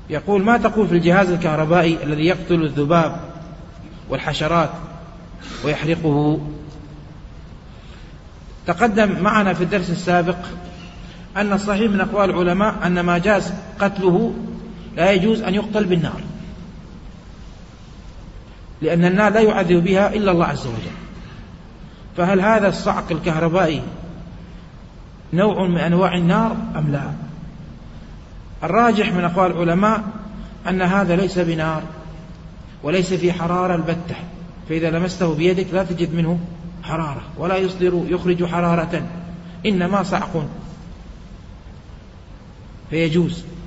يقول: ما تقول في الجهاز الكهربائي الذي يقتل الذباب والحشرات ويحرقه؟ تقدم معنا في الدرس السابق أن الصحيح من أقوال العلماء أن ما جاز قتله لا يجوز أن يقتل بالنار، لأن النار لا يعذب بها إلا الله عز وجل. فهل هذا الصعق الكهربائي نوع من أنواع النار أم لا؟ الراجح من أقوال العلماء أن هذا ليس بنار وليس في حرارة البتة، فإذا لمسته بيدك لا تجد منه حرارة ولا يخرج حرارة، إنما صعق، فيجوز.